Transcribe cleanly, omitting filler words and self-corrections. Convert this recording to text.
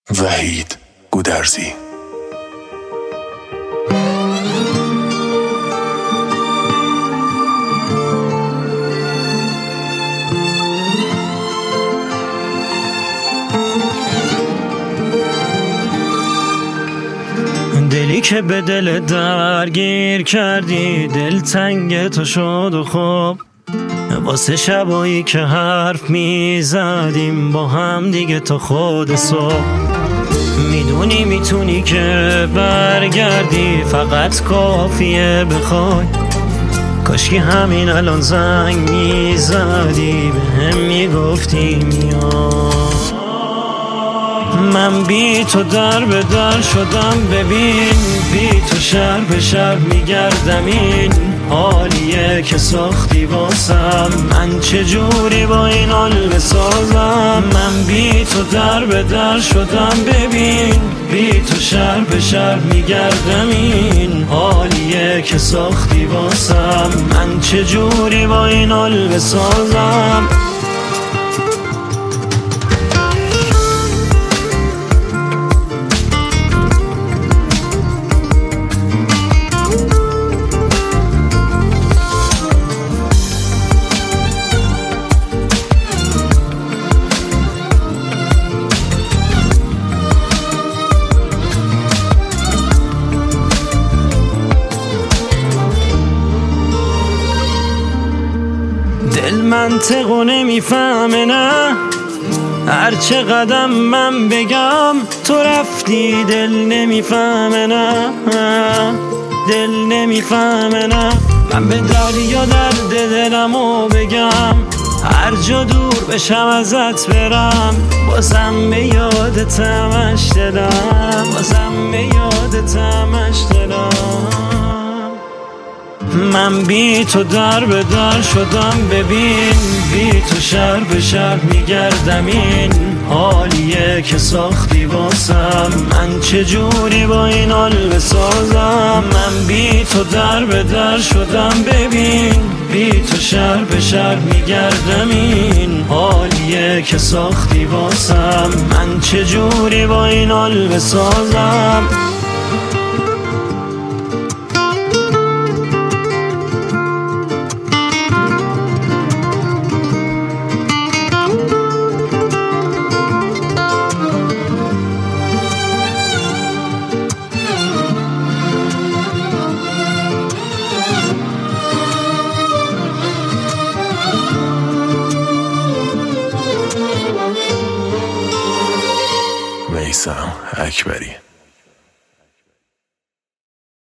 وحید گودرزی. دلی که به دل درگیر کردی، دل تنگ تو شد و خب واسه شبایی که حرف میزدیم با هم دیگه تا خود صبح. میدونی میتونی که برگردی، فقط کافیه بخوای. کاشکی همین الان زنگ میزدی به هم میگفتی میای. من بی تو در به در شدم، ببین بی تو شهر به شهر میگردم. این حالیه که ساختی واسم، من چجوری با این حال بسازم. من بی تو در به در شدم، ببین بی تو شهر به شهر میگردم. این حالیه که ساختی واسم، من چجوری با این حال بسازم. دل منطقو نمیفهمه، نه هر چه قدم من بگم تو رفتی. دل نمیفهمه، نه دل نمیفهمه، نه من به دریا درد دلمو بگم، هر جا دور بشم ازت برم. بازم به یادت همش دلم، بازم به یادت همش دلم. من بی تو در به در شدم، ببین بی تو شهر به شهر میگردم. این حالیه که ساختی واسم، من چجوری با این حال بسازم. من بی تو در به در شدم، ببین بی تو شهر به شهر میگردم. این حالیه که ساختی واسم، من چجوری با این حال بسازم. میثم اکبری.